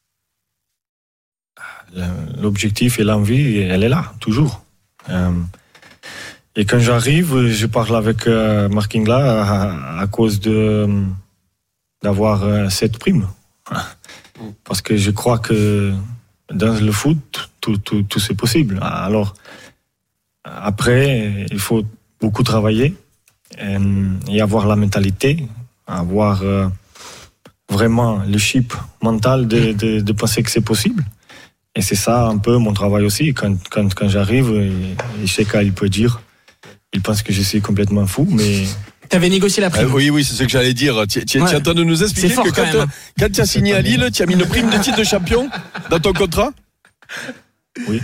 L'objectif et l'envie, elle est là, toujours. Et quand j'arrive, je parle avec Marc Ingla à cause d'avoir cette prime. Parce que je crois que dans le foot, tout c'est possible. Alors, après, il faut beaucoup travailler et avoir la mentalité, avoir vraiment le chip mental de penser que c'est possible. Et c'est ça un peu mon travail aussi. Quand j'arrive, et Cheka, il peut dire, il pense que je suis complètement fou, mais... T'avais négocié la prime. Oui, c'est ce que j'allais dire. Tu es en train de nous expliquer que quand tu as signé à Lille, tu as mis une prime de titre de champion dans ton contrat? Oui.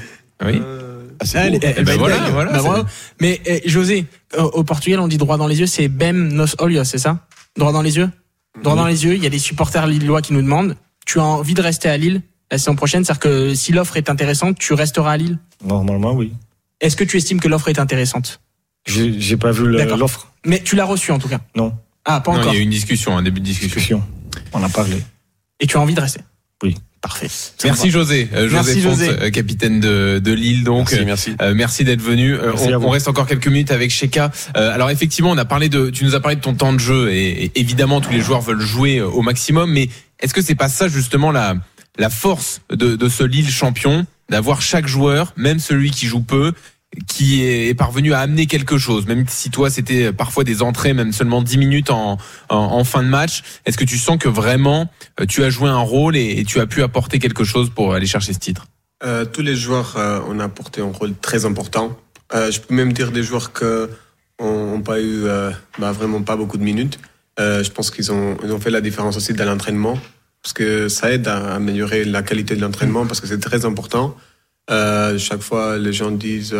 Voilà. Mais José, au Portugal, on dit droit dans les yeux, c'est Bem nos olhos, c'est ça? Droit dans les yeux? Droit dans les yeux, il y a des supporters lillois qui nous demandent, tu as envie de rester à Lille la saison prochaine? C'est-à-dire que si l'offre est intéressante, tu resteras à Lille? Normalement, oui. Est-ce que tu estimes que l'offre est intéressante? J'ai pas vu l'offre. Mais tu l'as reçue en tout cas? Non. Ah, pas encore. Il y a eu une discussion, un début de discussion. On a parlé. Et tu as envie de rester? Oui. Parfait. Merci José. José Fonte, capitaine de Lille. Donc, merci d'être venu. On reste encore quelques minutes avec Cheka. Alors effectivement, tu nous as parlé de ton temps de jeu et évidemment tous les joueurs veulent jouer au maximum. Mais est-ce que c'est pas ça justement la force de ce Lille champion, d'avoir chaque joueur, même celui qui joue peu, qui est parvenu à amener quelque chose, même si toi c'était parfois des entrées, même seulement 10 minutes en fin de match. Est-ce que tu sens que vraiment tu as joué un rôle et tu as pu apporter quelque chose pour aller chercher ce titre? Tous les joueurs ont apporté un rôle très important. Je peux même dire des joueurs qui n'ont pas eu vraiment pas beaucoup de minutes. Je pense qu'ils ont fait la différence aussi dans l'entraînement, parce que ça aide à améliorer la qualité de l'entraînement, parce que c'est très important. Chaque fois, les gens disent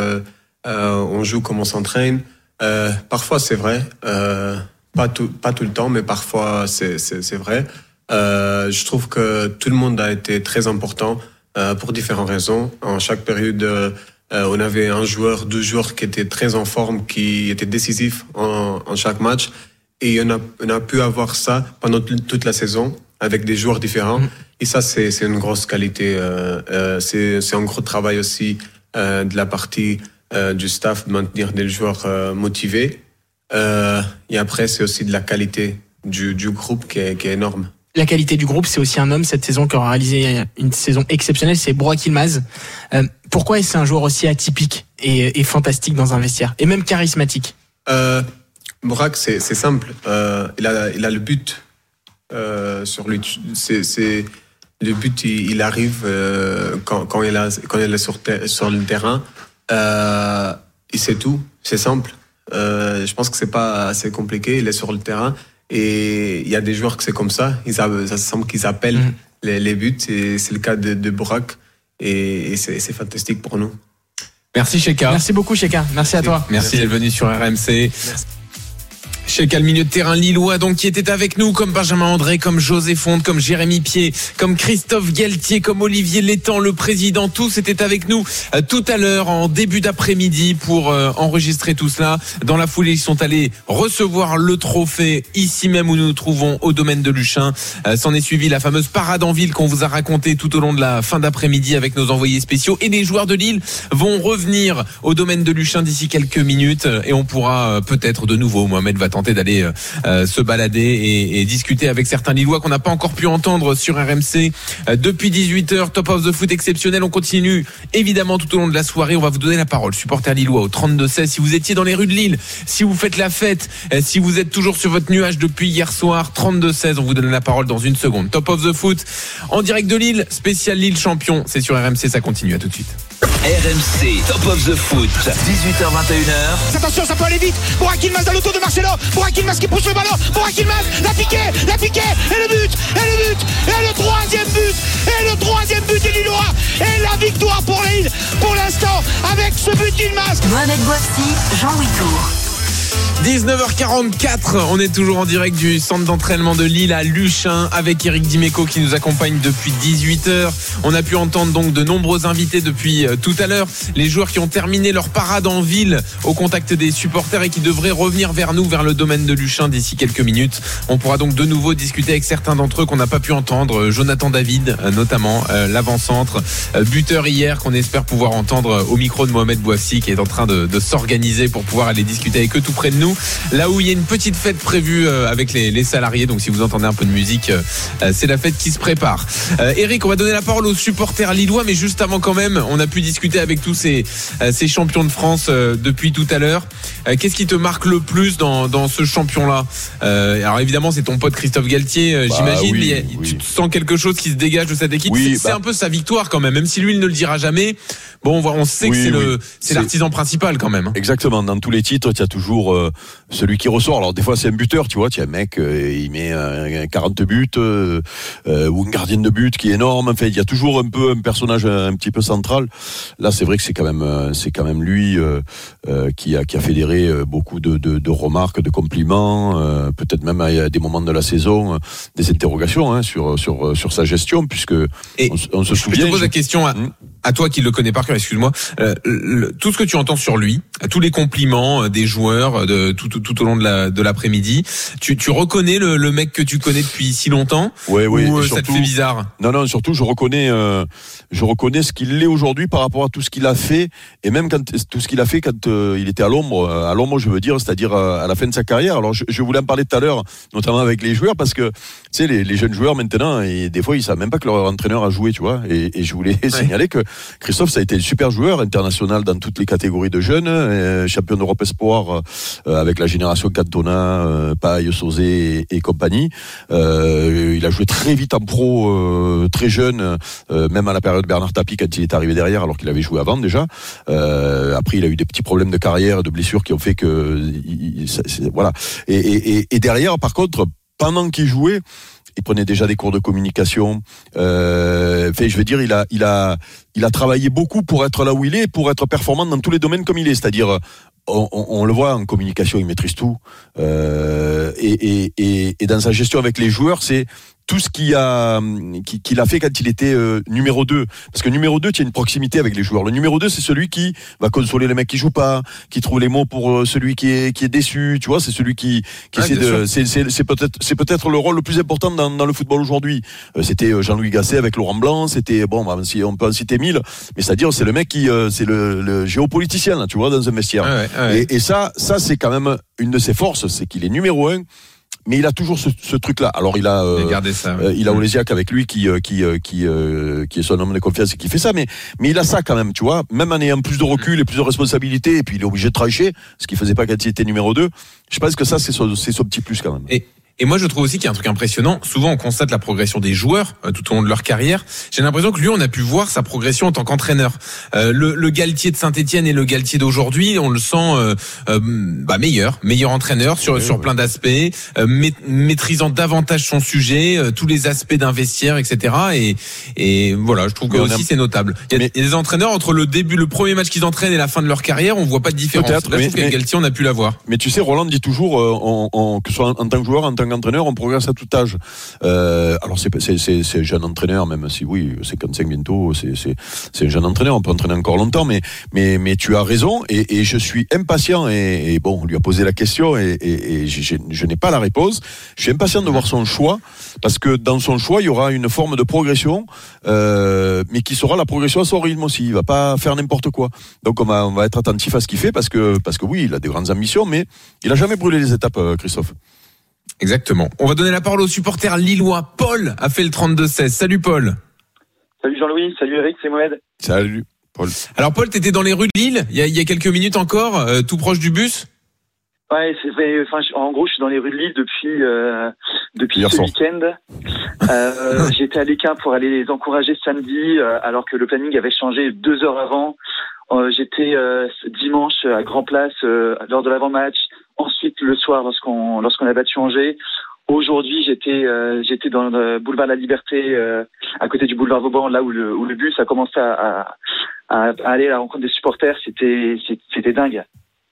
on joue comme on s'entraîne. Parfois, c'est vrai. Pas tout le temps, mais parfois, c'est vrai. Je trouve que tout le monde a été très important pour différentes raisons. En chaque période, on avait deux joueurs qui étaient très en forme, qui étaient décisifs en chaque match. Et on a pu avoir ça pendant toute la saison, avec des joueurs différents. Et ça, c'est une grosse qualité. C'est un gros travail aussi de la partie du staff, de maintenir des joueurs motivés. Et après, c'est aussi de la qualité du groupe qui est énorme. La qualité du groupe, c'est aussi un homme cette saison qui aura réalisé une saison exceptionnelle, c'est Burak Yılmaz. Pourquoi est-ce un joueur aussi atypique et fantastique dans un vestiaire, et même charismatique? Burak, c'est simple. Il a le but sur lui. C'est le but. Il arrive quand il est sur le terrain. Et c'est tout. C'est simple. Je pense que c'est pas assez compliqué. Il est sur le terrain. Et il y a des joueurs que c'est comme ça. Ça semble qu'ils appellent les buts. Et c'est le cas de Burak. Et c'est fantastique pour nous. Merci Cheka. Merci beaucoup Cheka. Merci à toi. Merci d'être venu sur RMC. Cheka, le milieu de terrain lillois, donc, qui était avec nous, comme Benjamin André, comme José Fonte, comme Jérémy Pied, comme Christophe Galtier, comme Olivier Létang, le président, tous étaient avec nous tout à l'heure, en début d'après-midi, pour enregistrer tout cela. Dans la foulée, ils sont allés recevoir le trophée, ici même où nous nous trouvons, au domaine de Luchin. S'en est suivi la fameuse parade en ville qu'on vous a racontée tout au long de la fin d'après-midi avec nos envoyés spéciaux. Et les joueurs de Lille vont revenir au domaine de Luchin d'ici quelques minutes, et on pourra peut-être de nouveau, Mohamed va tenter d'aller se balader et discuter avec certains Lillois qu'on n'a pas encore pu entendre sur RMC depuis 18h. Top of the Foot exceptionnel. On continue évidemment tout au long de la soirée. On va vous donner la parole, supporters lillois, au 32-16. Si vous étiez dans les rues de Lille, si vous faites la fête, si vous êtes toujours sur votre nuage depuis hier soir, 32-16, on vous donne la parole dans une seconde. Top of the Foot en direct de Lille, spécial Lille champion. C'est sur RMC, ça continue. À tout de suite. RMC, Top of the Foot, 18h-21h. Attention, ça peut aller vite. Burak Yılmaz dans l'auto de Marcelo. Burak Yılmaz qui pousse le ballon. Burak Yılmaz l'a piqué. Et le but. Et le troisième but des Lillois. Et la victoire pour Lille, pour l'instant, avec ce but d'Yılmaz. Mohamed Bouafsi, Jean-Louis Tour. 19h44, on est toujours en direct du centre d'entraînement de Lille à Luchin avec Eric Dimeco qui nous accompagne depuis 18h. On a pu entendre donc de nombreux invités depuis tout à l'heure, les joueurs qui ont terminé leur parade en ville au contact des supporters et qui devraient revenir vers nous, vers le domaine de Luchin d'ici quelques minutes. On pourra donc de nouveau discuter avec certains d'entre eux qu'on n'a pas pu entendre, Jonathan David notamment, l'avant-centre, buteur hier, qu'on espère pouvoir entendre au micro de Mohamed Bouafsi qui est en train de s'organiser pour pouvoir aller discuter avec eux tout près de nous, là où il y a une petite fête prévue avec les salariés. Donc si vous entendez un peu de musique, c'est la fête qui se prépare. Eric, on va donner la parole aux supporters lillois, mais juste avant quand même, on a pu discuter avec tous ces champions de France depuis tout à l'heure. Qu'est-ce qui te marque le plus dans ce champion-là? Alors évidemment, c'est ton pote Christophe Galtier, j'imagine. Oui, tu sens quelque chose qui se dégage de cette équipe. C'est un peu sa victoire quand même si lui il ne le dira jamais. Bon, on sait que c'est l'artisan principal quand même. Exactement. Dans tous les titres, il y a toujours celui qui ressort. Alors des fois, c'est un buteur, tu vois. Tu as un mec, il met 40 buts ou une gardienne de but qui est énorme. Enfin, il y a toujours un peu un personnage un petit peu central. Là, c'est vrai que c'est quand même lui qui a fédéré beaucoup de remarques, de compliments, peut-être même à des moments de la saison, des interrogations sur sa gestion, puisque on se souvient. Je te pose la question à toi qui le connais par cœur, excuse-moi. Tout ce que tu entends sur lui, tous les compliments des joueurs tout au long de l'après-midi, tu reconnais le mec que tu connais depuis si longtemps? Oui. Ou surtout, ça te fait bizarre? Non, surtout je reconnais ce qu'il est aujourd'hui par rapport à tout ce qu'il a fait, et même tout ce qu'il a fait quand il était à l'ombre, je veux dire, c'est-à-dire à la fin de sa carrière. Alors je voulais en parler tout à l'heure, notamment avec les joueurs, parce que tu sais, les jeunes joueurs maintenant, et des fois ils savent même pas que leur entraîneur a joué, tu vois, et je voulais signaler que Christophe, ça a été un super joueur international dans toutes les catégories de jeunes, champion d'Europe Espoir avec la génération Cantona, Paille, Sauzé et compagnie. Il a joué très vite en pro, très jeune, même à la période Bernard Tapie quand il est arrivé derrière, alors qu'il avait joué avant déjà. Après, il a eu des petits problèmes de carrière, de blessures qui ont fait que voilà. Et derrière, par contre, pendant qu'il jouait, il prenait déjà des cours de communication. Je veux dire, il a travaillé beaucoup pour être là où il est, pour être performant dans tous les domaines comme il est. C'est-à-dire, on le voit en communication, il maîtrise tout. Et dans sa gestion avec les joueurs, c'est tout ce qu'il a fait quand il était numéro 2. Parce que numéro 2, tu as une proximité avec les joueurs. Le numéro 2, c'est celui qui va consoler les mecs qui jouent pas, qui trouve les mots pour celui qui est déçu, tu vois, c'est celui qui essaie de... C'est peut-être le rôle le plus important dans le football aujourd'hui. C'était Jean-Louis Gasset avec Laurent Blanc, c'était, on peut en citer 1000, mais c'est-à-dire, c'est le mec qui, c'est le géopoliticien, là, tu vois, dans un vestiaire. Et ça, c'est quand même une de ses forces, c'est qu'il est numéro 1. Mais il a toujours ce truc-là. Alors il a Olesiak avec lui qui est son homme de confiance et qui fait ça. Mais il a ça quand même, tu vois. Même en ayant plus de recul et plus de responsabilités, et puis il est obligé de trancher, ce qu'il faisait pas quand il était numéro 2. Je pense que ça c'est son petit plus quand même. Et moi, je trouve aussi qu'il y a un truc impressionnant. Souvent, on constate la progression des joueurs tout au long de leur carrière. J'ai l'impression que lui, on a pu voir sa progression en tant qu'entraîneur. Le Galtier de Saint-Etienne et le Galtier d'aujourd'hui, on le sent meilleur entraîneur sur plein d'aspects, maîtrisant davantage son sujet, tous les aspects d'un vestiaire, etc. Et voilà, je trouve que aussi c'est notable. Il y a des entraîneurs entre le premier match qu'ils entraînent et la fin de leur carrière, on voit pas de différence. Là, je trouve qu'avec Galtier, on a pu la voir. Mais tu sais, Roland dit toujours, que ce soit en tant que joueur, en tant qu'entraîneur, on progresse à tout âge. Alors c'est un jeune entraîneur, même si oui, 55 bientôt, c'est un jeune entraîneur, on peut entraîner encore longtemps, mais tu as raison, et je suis impatient, et bon, on lui a posé la question, et je n'ai pas la réponse. Je suis impatient de voir son choix, parce que dans son choix, il y aura une forme de progression, mais qui sera la progression à son rythme aussi. Il va pas faire n'importe quoi. Donc on va être attentif à ce qu'il fait, parce que oui, il a des grandes ambitions, mais il a jamais brûlé les étapes, Christophe. Exactement. On va donner la parole aux supporters lillois. Paul a fait le 32-16. Salut Paul. Salut Jean-Louis, salut Eric, c'est Mohamed. Salut Paul. Alors Paul, t'étais dans les rues de Lille il y a quelques minutes encore, tout proche du bus. Ouais, c'est vrai. Enfin, en gros, je suis dans les rues de Lille depuis ce week-end. J'étais à l'écart pour aller les encourager samedi, alors que le planning avait changé 2 heures avant. J'étais dimanche à Grand Place lors de l'avant-match. Ensuite, le soir, lorsqu'on a battu Angers. Aujourd'hui, j'étais dans le boulevard de la Liberté, à côté du boulevard Vauban, là où le bus a commencé à aller à la rencontre des supporters. C'était dingue.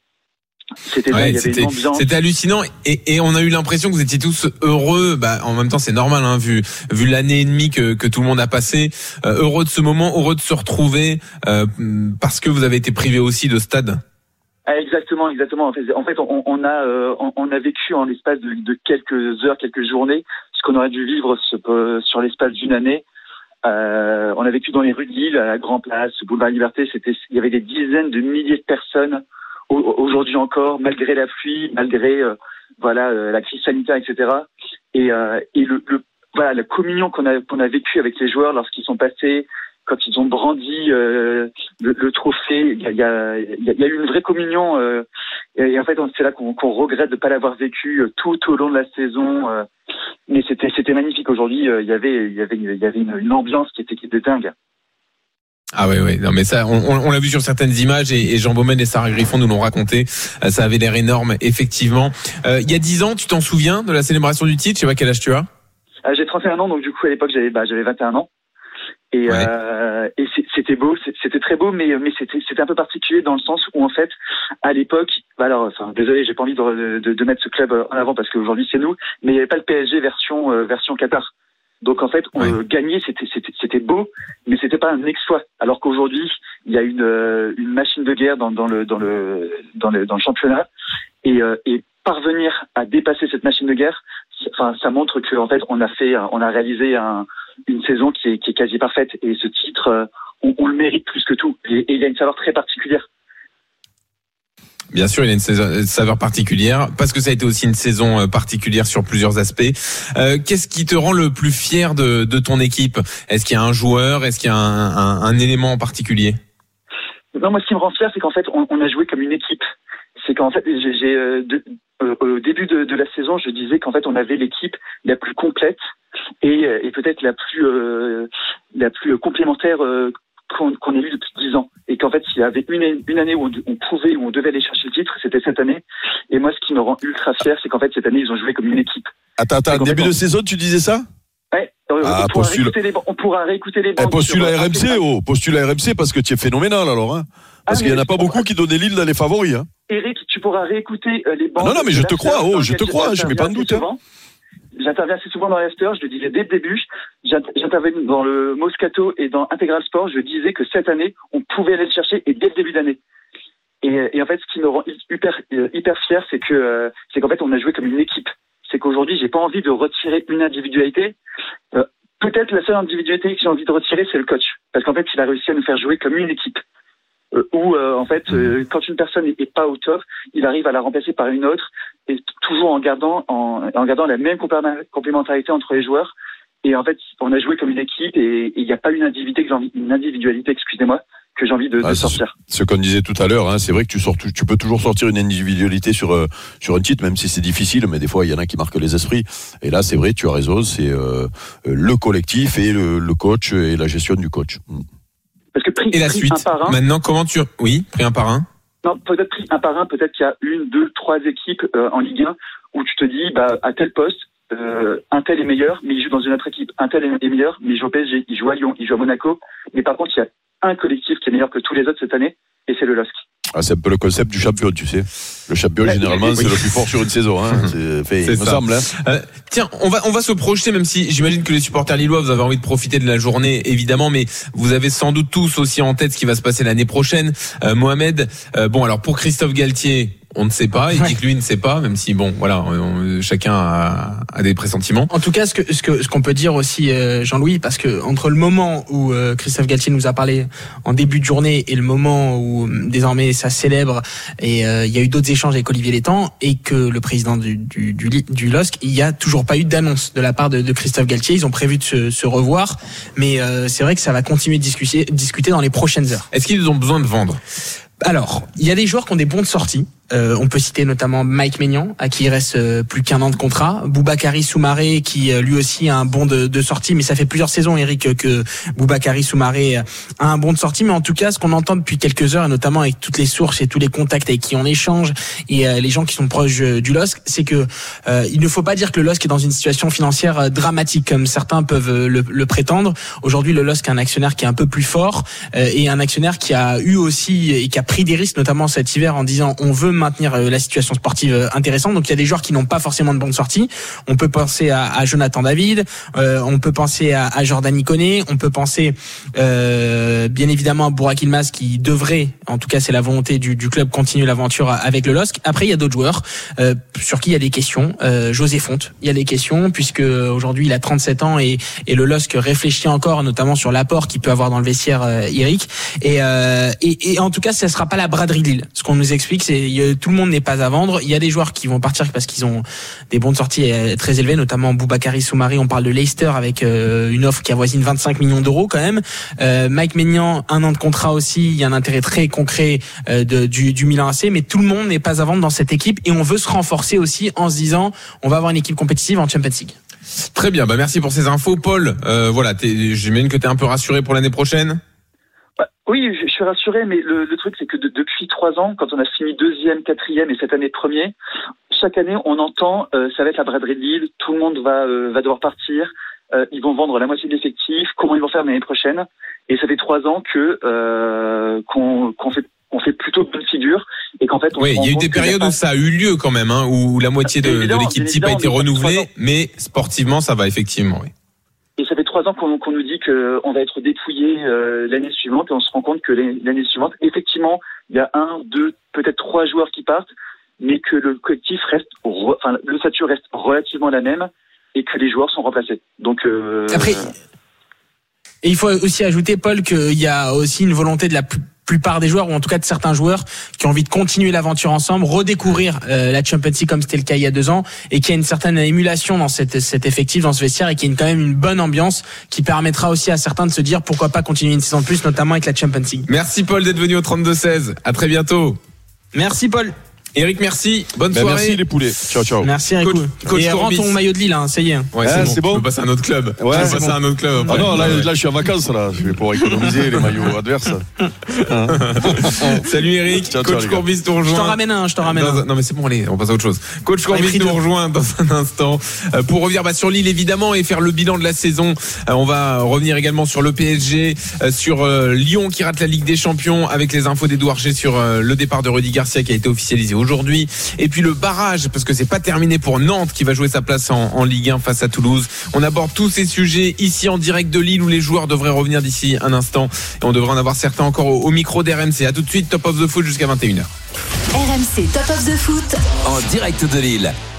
C'était dingue. Il y avait une ambiance. C'était hallucinant, et on a eu l'impression que vous étiez tous heureux. En même temps, c'est normal, hein, vu l'année et demie que tout le monde a passé. Heureux de ce moment, heureux de se retrouver, parce que vous avez été privés aussi de stade. Exactement. En fait, on a vécu en l'espace de quelques heures, quelques journées, ce qu'on aurait dû vivre sur l'espace d'une année. On a vécu dans les rues de Lille, à la Grand Place, boulevard Liberté. Il y avait des dizaines de milliers de personnes aujourd'hui encore, malgré la pluie, malgré la crise sanitaire, etc. Et la communion qu'on a vécue avec les joueurs lorsqu'ils sont passés, quand ils ont brandi le trophée, il y a eu une vraie communion. Et en fait, c'est là qu'on regrette de ne pas l'avoir vécu tout au long de la saison. Mais c'était magnifique. Aujourd'hui, il y avait une ambiance qui était dingue. Ah oui, non mais ça, on l'a vu sur certaines images et Jean Baumen et Sarah Griffon nous l'ont raconté. Ça avait l'air énorme, effectivement. Il y a 10 ans, tu t'en souviens de la célébration du titre? Je sais pas quel âge tu as. J'ai 31 ans, donc du coup à l'époque j'avais 21 ans. Et c'était beau, c'était très beau, mais c'était un peu particulier dans le sens où en fait à l'époque, désolé, j'ai pas envie de mettre ce club en avant parce qu'aujourd'hui c'est nous, mais il n'y avait pas le PSG version Qatar. Donc en fait, gagner c'était beau, mais c'était pas un exploit. Alors qu'aujourd'hui, il y a une machine de guerre dans le championnat et parvenir à dépasser cette machine de guerre, ça montre que en fait on a réalisé une saison qui est quasi parfaite et ce titre on le mérite plus que tout et il y a une saveur très particulière. Bien sûr, il y a une saveur particulière parce que ça a été aussi une saison particulière sur plusieurs aspects. Qu'est-ce qui te rend le plus fier de ton équipe? Est-ce qu'il y a un joueur? Est-ce qu'il y a un élément en particulier? Non, moi ce qui me rend fier, c'est qu'en fait on a joué comme une équipe. C'est qu'en fait au début de la saison, je disais qu'en fait on avait l'équipe la plus complète et peut-être la plus complémentaire qu'on ait eu depuis 10 ans. Et qu'en fait, s'il y avait une année où on devait aller chercher le titre, c'était cette année. Et moi, ce qui me rend ultra fier, c'est qu'en fait, cette année, ils ont joué comme une équipe. Attends, début de saison, tu disais ça? Ouais. On pourra réécouter les bandes. Postule à RMC parce que tu es phénoménal alors. Hein. Parce qu'il n'y en a pas beaucoup qui donnaient Lille dans les favoris. Hein. Eric, tu pourras réécouter les bandes. Non, mais je te crois, je mets pas de doute. Hein. J'interviens assez souvent dans l'after, je le disais dès le début. J'interviens dans le Moscato et dans Intégral Sport. Je disais que cette année, on pouvait aller le chercher et dès le début d'année. Et en fait, ce qui me rend hyper fier, c'est qu'en fait, on a joué comme une équipe. C'est qu'aujourd'hui, j'ai pas envie de retirer une individualité. Peut-être la seule individualité que j'ai envie de retirer, c'est le coach. Parce qu'en fait, il a réussi à nous faire jouer comme une équipe. En fait, quand une personne est pas au top, il arrive à la remplacer par une autre, et toujours en gardant la même complémentarité entre les joueurs. Et en fait, on a joué comme une équipe, et il n'y a pas une individualité, excusez-moi, que j'ai envie de sortir. Ce qu'on disait tout à l'heure, hein, c'est vrai que tu peux toujours sortir une individualité sur un titre, même si c'est difficile, mais des fois il y en a qui marquent les esprits. Et là, c'est vrai, tu as raison, c'est le collectif et le coach et la gestion du coach. Parce que et la suite, maintenant, comment pris un par un? Non, peut-être pris un par un, peut-être qu'il y a 1, 2, 3 équipes en Ligue 1 où tu te dis, à tel poste, un tel est meilleur, mais il joue dans une autre équipe. Un tel est meilleur, mais il joue au PSG, il joue à Lyon, il joue à Monaco. Mais par contre, il y a un collectif qui est meilleur que tous les autres cette année, et c'est le LOSC. C'est un peu le concept du champion, tu sais. Le champion, généralement, c'est le plus fort sur une saison. Hein. Il me semble. Hein. Tiens, on va se projeter, même si j'imagine que les supporters lillois, vous avez envie de profiter de la journée, évidemment, mais vous avez sans doute tous aussi en tête ce qui va se passer l'année prochaine. Mohamed, alors pour Christophe Galtier, on ne sait pas, il dit que lui ne sait pas, même si chacun a des pressentiments. En tout cas, ce qu'on peut dire aussi, Jean-Louis, parce que entre le moment où Christophe Galtier nous a parlé en début de journée et le moment où désormais ça célèbre et il y a eu d'autres échanges avec Olivier Létang et que le président du LOSC, il y a toujours pas eu d'annonce de la part de Christophe Galtier. Ils ont prévu de se revoir, mais c'est vrai que ça va continuer de discuter dans les prochaines heures. Est-ce qu'ils ont besoin de vendre? Alors, il y a des joueurs qui ont des bons de sortie. On peut citer notamment Mike Maignan, à qui il reste plus qu'1 an de contrat. Boubakary Soumaré, qui lui aussi a un bon de sortie, mais ça fait plusieurs saisons, Eric, que Boubakary Soumaré a un bon de sortie. Mais en tout cas, ce qu'on entend depuis quelques heures, et notamment avec toutes les sources et tous les contacts avec qui on échange, et les gens qui sont proches du LOSC, c'est que il ne faut pas dire que le LOSC est dans une situation financière dramatique, comme certains peuvent le prétendre. Aujourd'hui, le LOSC est un actionnaire qui est un peu plus fort, et un actionnaire qui a eu aussi, et qui a pris des risques, notamment cet hiver, en disant on veut maintenir la situation sportive intéressante. Donc il y a des joueurs qui n'ont pas forcément de bonnes sorties. On peut penser à Jonathan David, on peut penser à Jordan Ikoné, on peut penser bien évidemment à Burak Yilmaz qui devrait, en tout cas c'est la volonté du club, continuer l'aventure avec le LOSC. Après il y a d'autres joueurs sur qui il y a des questions. José Fonte, il y a des questions puisque aujourd'hui il a 37 ans et le LOSC réfléchit encore notamment sur l'apport qu'il peut avoir dans le vestiaire Eric et en tout cas ça sera pas la braderie de Lille. Ce qu'on nous explique c'est tout le monde n'est pas à vendre. Il y a des joueurs qui vont partir parce qu'ils ont des bons de sortie très élevés, notamment Boubakary Soumari. On parle de Leicester avec une offre qui avoisine 25 millions d'euros quand même. Mike Maignan, 1 an de contrat aussi. Il y a un intérêt très concret du Milan AC, mais tout le monde n'est pas à vendre dans cette équipe et on veut se renforcer aussi en se disant on va avoir une équipe compétitive en Champions League. Très bien, merci pour ces infos, Paul. Voilà, j'imagine que t'es un peu rassuré pour l'année prochaine. Oui, je suis rassuré, mais le truc c'est que depuis 3 ans, quand on a fini 2e, 4e et cette année 1er, chaque année on entend ça va être la braderie de Lille, tout le monde va devoir partir, ils vont vendre la moitié de l'effectif, comment ils vont faire l'année prochaine. Et ça fait 3 ans qu'on fait plutôt bonne figure et qu'en fait il y a eu des périodes où ça a eu lieu quand même, où la moitié de l'équipe type a été renouvelée, mais sportivement ça va effectivement. Oui. Et ça fait 3 ans qu'on nous dit qu'on va être dépouillé l'année suivante et on se rend compte que l'année suivante, effectivement, il y a 1, 2, peut-être 3 joueurs qui partent, mais que le collectif l'ossature reste relativement la même et que les joueurs sont remplacés. Donc après, et il faut aussi ajouter, Paul, qu'il y a aussi une volonté de la plupart des joueurs, ou en tout cas de certains joueurs, qui ont envie de continuer l'aventure ensemble, redécouvrir la Champions League comme c'était le cas il y a 2 ans, et qu'il y a une certaine émulation dans cet effectif, dans ce vestiaire, et qu'il y a quand même une bonne ambiance qui permettra aussi à certains de se dire pourquoi pas continuer une saison de plus, notamment avec la Champions League. Merci Paul d'être venu au 32-16. À très bientôt. Merci Paul. Eric, merci. Bonne soirée. Merci les poulets. Ciao, ciao. Merci Eric. Coach et rends ton maillot de Lille, ça y est. Ouais, c'est bon. Je peux passer à un autre club. Ouais, je peux passer à un autre club. Ah non, là, je suis en vacances, là. Je vais pouvoir économiser les maillots adverses. Salut Eric. Ciao, Coach Courbis nous rejoint. Je t'en ramène un. Non, mais c'est bon, allez, on passe à autre chose. Coach Courbis nous rejoint dans un instant pour revenir sur Lille, évidemment, et faire le bilan de la saison. On va revenir également sur le PSG, sur Lyon qui rate la Ligue des Champions, avec les infos d'Edouard G sur le départ de Rudy Garcia qui a été officialisé aujourd'hui. Et puis le barrage, parce que c'est pas terminé pour Nantes qui va jouer sa place en Ligue 1 face à Toulouse. On aborde tous ces sujets ici en direct de Lille où les joueurs devraient revenir d'ici un instant. Et on devrait en avoir certains encore au micro d'RMC. À tout de suite, Top of the Foot jusqu'à 21h. RMC Top of the Foot en direct de Lille.